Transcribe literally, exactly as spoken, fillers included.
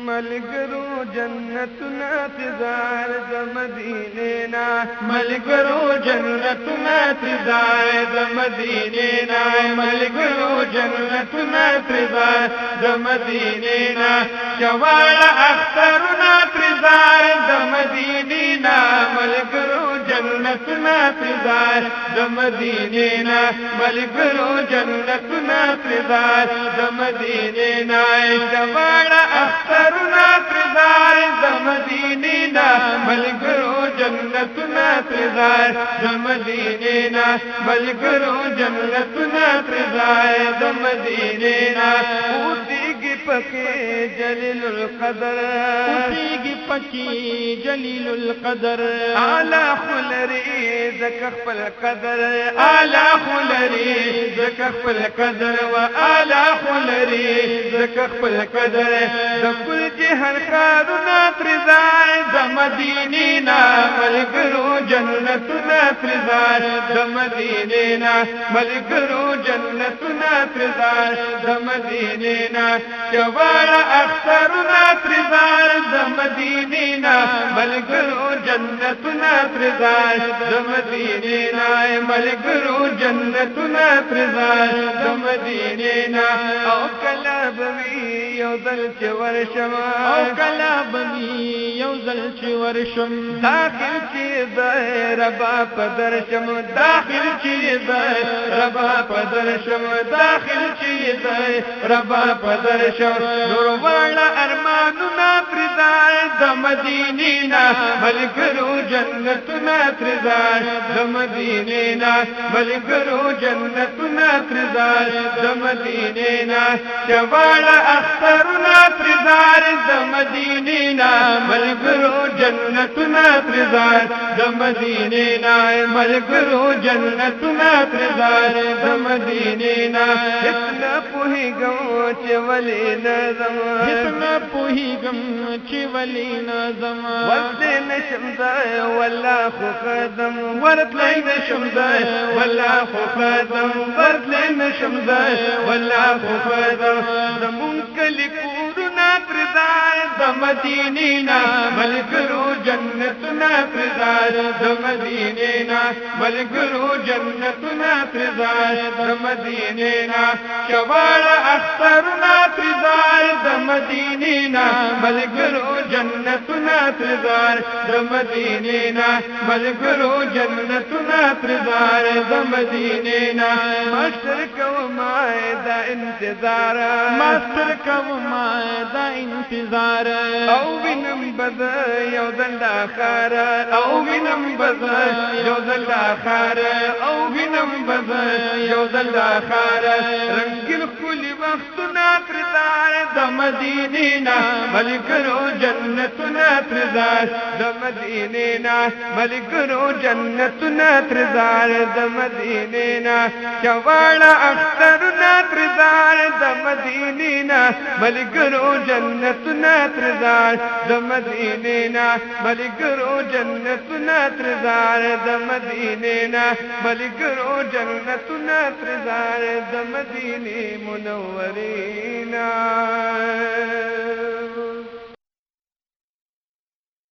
ملګرو جنتنا تزار د مدینې نا ملګرو جنتنا تزار د مدینې نا ملګرو جنتنا تزار د مدینې نا شواړه اخترنا تزار د مدینې نا ملګرو جنتنا تزار د مدینې نا ملګرو جنتنا تزار د مدینې نا شواړه اخترنا تزار د مدینې نا ملګرو جنتنا تزار د مدینې نا ملګرو جنتنا تزار د مدینې نا اوسېږي پکې جلیل القدر اوسېږي پکې جلیل القدر اعلی خلری زکه خپل قدر اعلی خلری زکه خپل قدر و اعلی خلری زکه خپل قدر د کل جهان خارونه ترزار د مدینې نا ملګرو جنتنا ترزار د مدینې نا ملګرو جنتنا ترزار د مدینې نا شواړه اخترنا ترزار د مدینې نا ملګرو جنتنا ترزار د مدینې نا ملګرو جنتنا ترزار د مدینې نا او کله بوي یو ځل چې ورشم او کله بوي یو ځل چې ورشم داخل چې د ربا په درشم داخل چې د ربا په درشم داخل چې د ربا په درشم نور واړه ارمانونه ترزار د مدینې نا ملګرو جنتنا ترزار د مدینې نا ملګرو جنتنا ترزار د مدینې نا شواړه اخترنا ترزار د مدینې نا ملګرو جنتنا ترزار د مدینې نا ملګرو جنتنا ترزار د مدینې نا اتنا پوهیږم چې ولې نظم اتنا پوهیږم چې ولې نظم ورته نشم ځای والله خو قدم ورته نشم ځای والله خو قدم ورته نشم ځای والله خو قدم زمون کلی کورونه ترزار د مدینې نا ملګرو جنتنا ترزار د مدینې نا ملګرو جنتنا ترزار د مدینې نا شواړه اخترنا ترزار د مدینې نا ملګرو جنتنا ترزار د مدینې نا ملګرو جنتنا ترزار د مدینې نا مستر کوما دا انتظار مستر کوما دا انتظار او وینم بد یو ځل اخر او وینم بد یو ځل اخر او وینم بد یو ځل اخر رنگین کلی وختونه ترزار د مدینې نا ملګرو جنتنا ترزار د مدینې نا ملګرو جنتنا ترزار د مدینې نا شواړه اخترنا ترزار د مدینې نا ملګرو جنتنا ترزار د مدینې نا ملګرو جنتنا ترزار د مدینې نا ملګرو جنتنا ترزار د مدینې منورې نا